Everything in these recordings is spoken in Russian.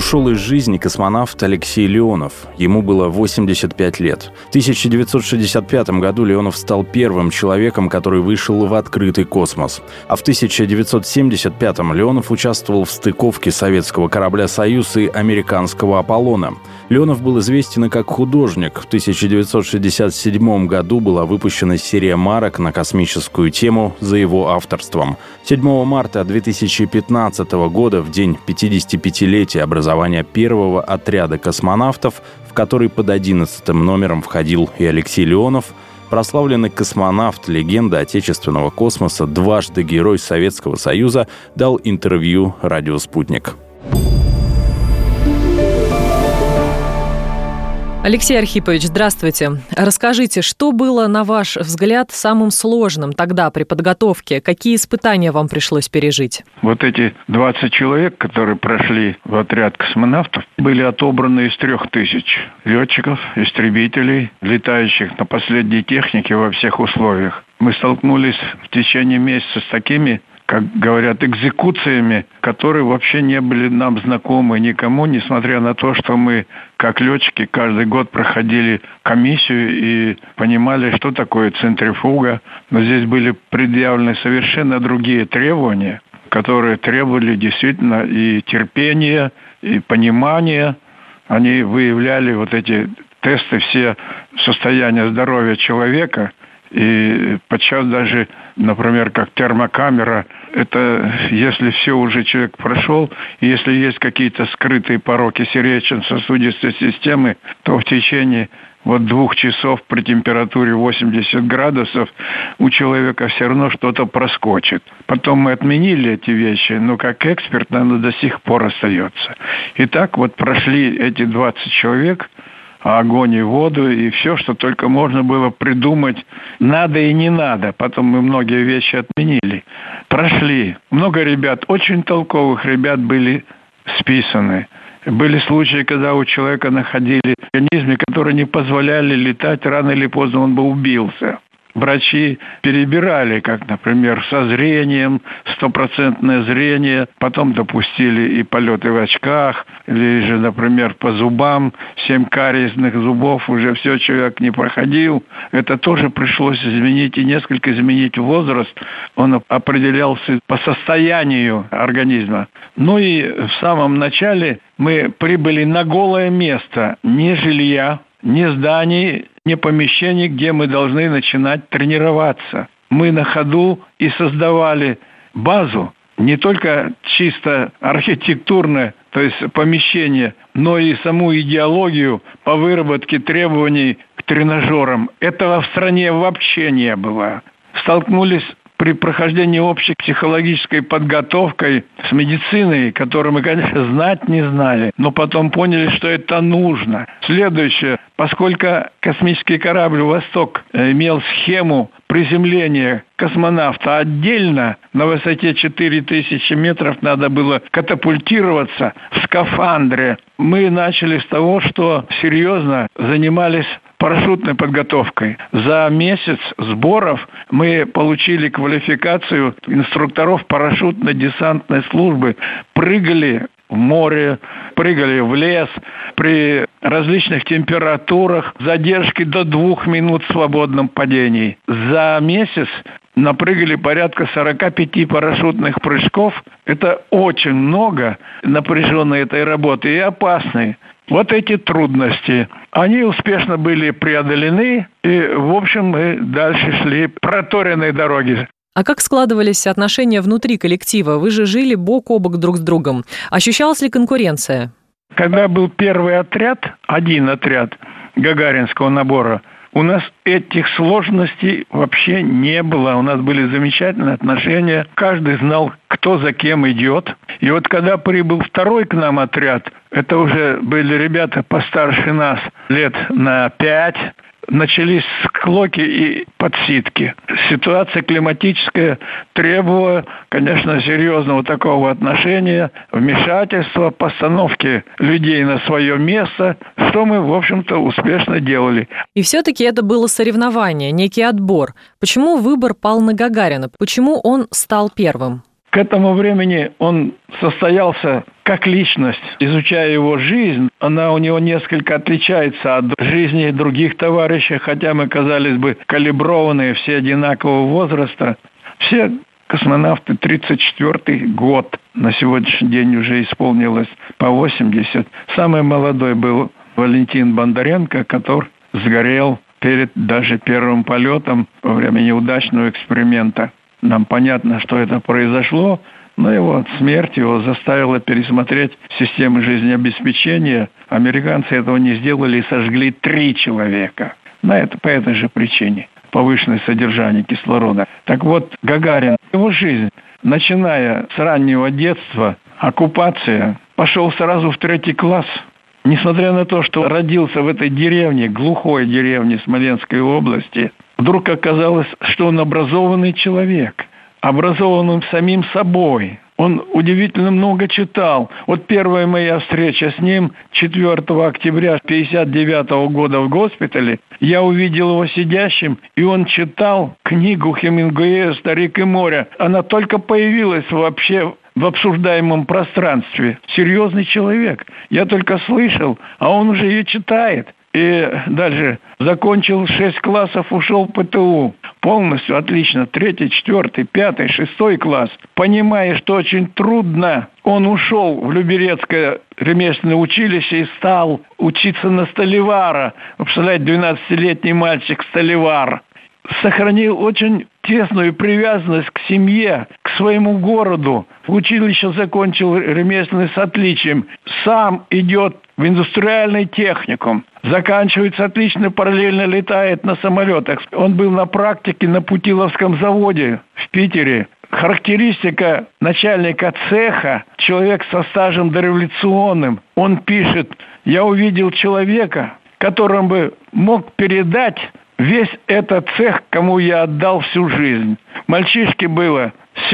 ушел из жизни космонавт Алексей Леонов. Ему было 85 лет. В 1965 году Леонов стал первым человеком, который вышел в открытый космос. А в 1975 Леонов участвовал в стыковке советского корабля «Союз» и американского «Аполлона». Леонов был известен и как художник. В 1967 году была выпущена серия марок на космическую тему за его авторством. 7 марта 2015 года, в день 55-летия образования первого отряда космонавтов, в который под 11 номером входил и Алексей Леонов, прославленный космонавт, легенда отечественного космоса, дважды Герой Советского Союза, дал интервью «Радио Спутник». Алексей Архипович, здравствуйте. Расскажите, что было, на ваш взгляд, самым сложным тогда при подготовке? Какие испытания вам пришлось пережить? Вот эти 20 человек, которые прошли в отряд космонавтов, были отобраны из 3000 летчиков, истребителей, летающих на последней технике во всех условиях. Мы столкнулись в течение месяца с такими, как говорят, экзекуциями, которые вообще не были нам знакомы никому, несмотря на то, что мы, как летчики, каждый год проходили комиссию и понимали, что такое центрифуга. Но здесь были предъявлены совершенно другие требования, которые требовали действительно и терпения, и понимания. Они выявляли вот эти тесты, все состояния здоровья человека. И подчас даже, например, как термокамера, это если все уже человек прошел, и если есть какие-то скрытые пороки сердечно-сосудистой системы, то в течение 2 часов при температуре 80 градусов у человека все равно что-то проскочит. Потом мы отменили эти вещи, но как эксперт оно до сих пор остается. Итак, прошли эти 20 человек, огонь и воду, и все, что только можно было придумать, надо и не надо. Потом мы многие вещи отменили. Прошли. Много ребят, очень толковых ребят были списаны. Были случаи, когда у человека находили организмы, которые не позволяли летать, рано или поздно он бы убился. Врачи перебирали, как, например, со зрением, 100% зрение, потом допустили и полеты в очках, или же, например, по зубам, 7 кариесных зубов, уже все, человек не проходил. Это тоже пришлось изменить, и несколько изменить возраст. Он определялся по состоянию организма. Ну и в самом начале мы прибыли на голое место, ни жилья, ни зданий, ни помещений, где мы должны начинать тренироваться. Мы на ходу и создавали базу, не только чисто архитектурное, то есть помещение, но и саму идеологию по выработке требований к тренажерам. Этого в стране вообще не было. Столкнулись при прохождении общей психологической подготовкой с медициной, которую мы, конечно, знать не знали, но потом поняли, что это нужно. Следующее. Поскольку космический корабль «Восток» имел схему приземления космонавта отдельно, на высоте 4000 метров надо было катапультироваться в скафандре. Мы начали с того, что серьезно занимались парашютной подготовкой. За месяц сборов мы получили квалификацию инструкторов парашютно-десантной службы. Прыгали в море, прыгали в лес при различных температурах, задержки до 2 минут в свободном падении. За месяц напрыгали порядка 45 парашютных прыжков. Это очень много напряженной этой работы и опасной. Вот эти трудности, они успешно были преодолены, и, в общем, мы дальше шли проторенной дороги. А как складывались отношения внутри коллектива? Вы же жили бок о бок друг с другом. Ощущалась ли конкуренция? Когда был первый отряд, один отряд гагаринского набора, у нас этих сложностей вообще не было. У нас были замечательные отношения. Каждый знал, кто за кем идет. И вот когда прибыл второй к нам отряд, это уже были ребята постарше нас, лет на 5, начались склоки и подсидки. Ситуация климатическая требовала, конечно, серьезного такого отношения, вмешательства, постановки людей на свое место, что мы, в общем-то, успешно делали. И все-таки это было соревнование, некий отбор. Почему выбор пал на Гагарина? Почему он стал первым? К этому времени он состоялся как личность. Изучая его жизнь, она у него несколько отличается от жизни других товарищей, хотя мы, казалось бы, калиброванные, все одинакового возраста. Все космонавты 34-й год. На сегодняшний день уже исполнилось по 80. Самый молодой был Валентин Бондаренко, который сгорел перед даже первым полетом во время неудачного эксперимента. Нам понятно, что это произошло, но его смерть его заставила пересмотреть систему жизнеобеспечения. Американцы этого не сделали и сожгли 3 человека. По этой же причине. Повышенное содержание кислорода. Так вот, Гагарин, его жизнь, начиная с раннего детства, оккупация, пошел сразу в 3 класс. Несмотря на то, что родился в этой деревне, глухой деревне Смоленской области, вдруг оказалось, что он образованный человек, образованным самим собой. Он удивительно много читал. Вот первая моя встреча с ним 4 октября 1959 года в госпитале. Я увидел его сидящим, и он читал книгу Хемингуэя «Старик и море». Она только появилась вообще в обсуждаемом пространстве. Серьезный человек. Я только слышал, а он уже ее читает. И дальше закончил 6 классов, ушел в ПТУ. Полностью отлично. 3, 4, 5, 6 класс. Понимая, что очень трудно, он ушел в Люберецкое ремесленное училище и стал учиться на столевара. Вы представляете, 12-летний мальчик столевар. Сохранил очень тесную привязанность к семье, к своему городу. В училище закончил ремесленный с отличием. Сам идет в индустриальный техникум. Заканчивает с отлично, параллельно летает на самолетах. Он был на практике на Путиловском заводе в Питере. Характеристика начальника цеха, человек со стажем дореволюционным. Он пишет: «Я увидел человека, которому бы мог передать весь этот цех, кому я отдал всю жизнь». Мальчишке было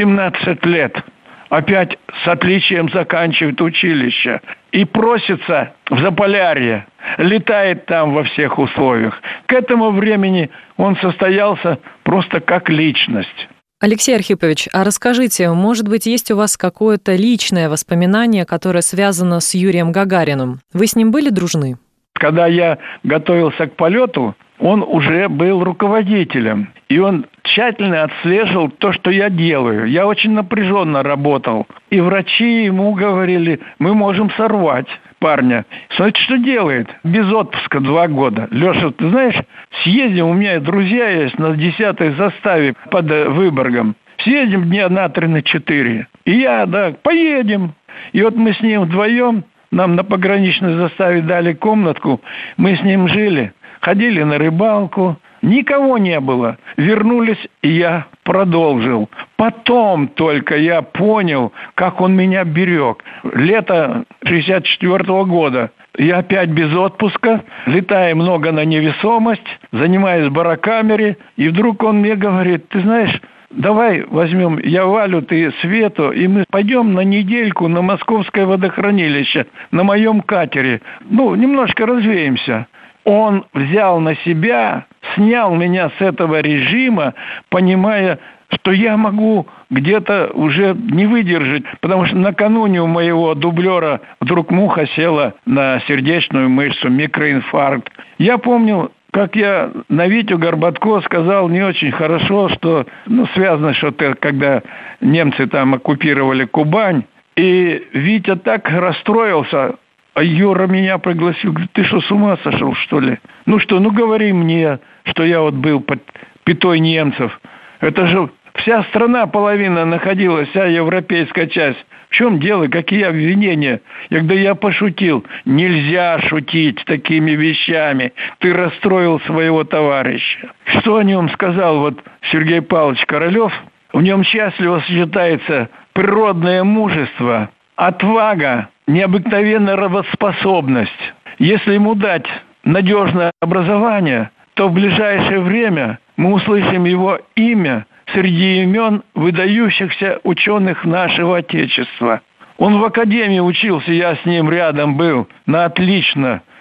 17 лет. Опять с отличием заканчивает училище. И просится в Заполярье. Летает там во всех условиях. К этому времени он состоялся просто как личность. Алексей Архипович, а расскажите, может быть, есть у вас какое-то личное воспоминание, которое связано с Юрием Гагариным? Вы с ним были дружны? Когда я готовился к полету, он уже был руководителем. И он тщательно отслеживал то, что я делаю. Я очень напряженно работал. И врачи ему говорили: мы можем сорвать парня. Смотрите, что делает. Без отпуска 2 года. Леша, ты знаешь, съездим, у меня друзья есть на 10-й заставе под Выборгом. Съездим дня на 3, на 4. И я, поедем. И вот мы с ним вдвоем, нам на пограничной заставе дали комнатку, мы с ним жили. Ходили на рыбалку, никого не было. Вернулись, и я продолжил. Потом только я понял, как он меня берег. Лето 1964 года. Я опять без отпуска, летаю много на невесомость, занимаюсь в барокамере, и вдруг он мне говорит: ты знаешь, давай возьмем я Валю, ты Свету, и мы пойдем на недельку на Московское водохранилище на моем катере. Немножко развеемся. Он взял на себя, снял меня с этого режима, понимая, что я могу где-то уже не выдержать, потому что накануне у моего дублера вдруг муха села на сердечную мышцу, микроинфаркт. Я помню, как я на Витю Горбатко сказал не очень хорошо, что связано что-то, когда немцы там оккупировали Кубань, и Витя так расстроился. А Юра меня пригласил, говорит: ты что, с ума сошел, что ли? Говори мне, что я был под пятой немцев. Это же вся страна, половина находилась, вся европейская часть. В чем дело, какие обвинения? Я пошутил. Нельзя шутить такими вещами. Ты расстроил своего товарища. Что о нем сказал Сергей Павлович Королев? В нем счастливо сочетается природное мужество, отвага, необыкновенная работоспособность. Если ему дать надежное образование, то в ближайшее время мы услышим его имя среди имен выдающихся ученых нашего Отечества. Он в академии учился, я с ним рядом был, на отлично.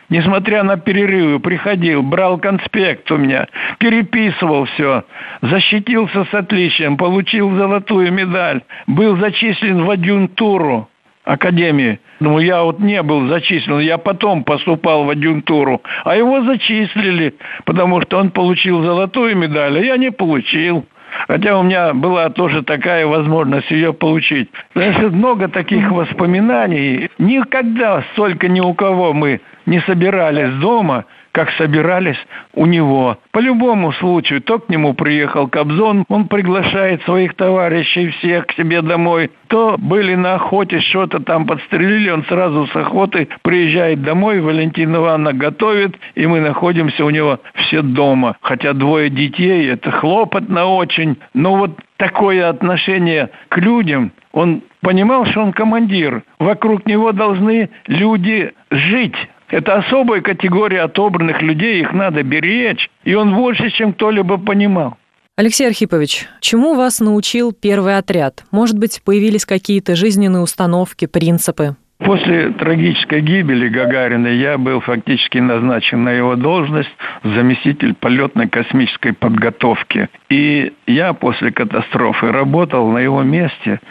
Несмотря на перерывы, приходил, брал конспект у меня, переписывал все, защитился с отличием, получил золотую медаль, был зачислен в адъюнктуру академии. Ну, я вот не был зачислен, я потом поступал в адъюнктуру, а его зачислили, потому что он получил золотую медаль, а я не получил. Хотя у меня была тоже такая возможность ее получить. Значит, много таких воспоминаний. Никогда столько ни у кого мы не собирались дома, как собирались у него. По любому случаю, то к нему приехал Кобзон, он приглашает своих товарищей всех к себе домой. То были на охоте, что-то там подстрелили, он сразу с охоты приезжает домой, Валентина Ивановна готовит, и мы находимся у него все дома. Хотя 2 детей, это хлопотно очень, но вот такое отношение к людям, он понимал, что он командир, вокруг него должны люди жить. Это особая категория отобранных людей, их надо беречь, и он больше, чем кто-либо понимал. Алексей Архипович, чему вас научил первый отряд? Может быть, появились какие-то жизненные установки, принципы? После трагической гибели Гагарина я был фактически назначен на его должность заместитель полетной космической подготовки. И я после катастрофы работал на его месте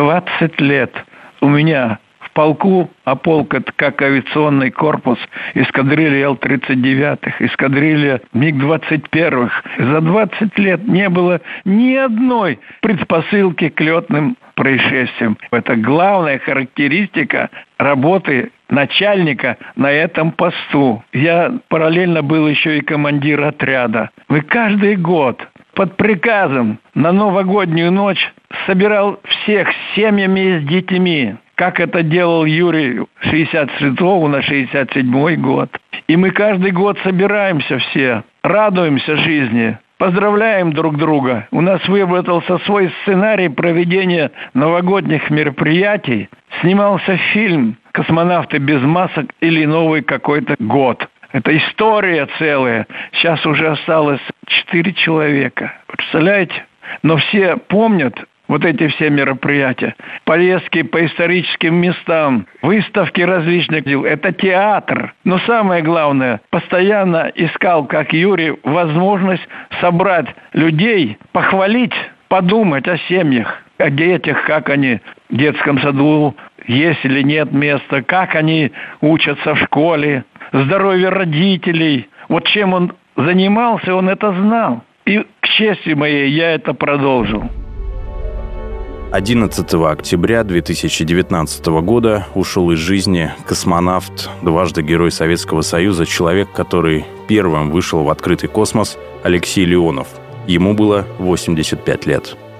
20 лет. У меня в полку, а полк это как авиационный корпус, эскадрилья Л-39, эскадрилья МиГ-21. За 20 лет не было ни одной предпосылки к летным происшествиям. Это главная характеристика работы начальника на этом посту. Я параллельно был еще и командир отряда. Вы каждый год под приказом на новогоднюю ночь собирал всех с семьями и с детьми, как это делал Юрий 66-го на 67-й год. И мы каждый год собираемся все, радуемся жизни, поздравляем друг друга. У нас выработался свой сценарий проведения новогодних мероприятий. Снимался фильм «Космонавты без масок» или «Новый какой-то год». Это история целая. Сейчас уже осталось 4 человека. Представляете? Но все помнят вот эти все мероприятия. Поездки по историческим местам, выставки различных дел. Это театр. Но самое главное, постоянно искал, как Юрий, возможность собрать людей, похвалить, подумать о семьях, о детях, как они в детском саду, есть или нет места, как они учатся в школе, здоровье родителей. Вот чем он занимался, он это знал. И к чести моей я это продолжил. 11 октября 2019 года ушел из жизни космонавт, дважды Герой Советского Союза, человек, который первым вышел в открытый космос, Алексей Леонов. Ему было 85 лет.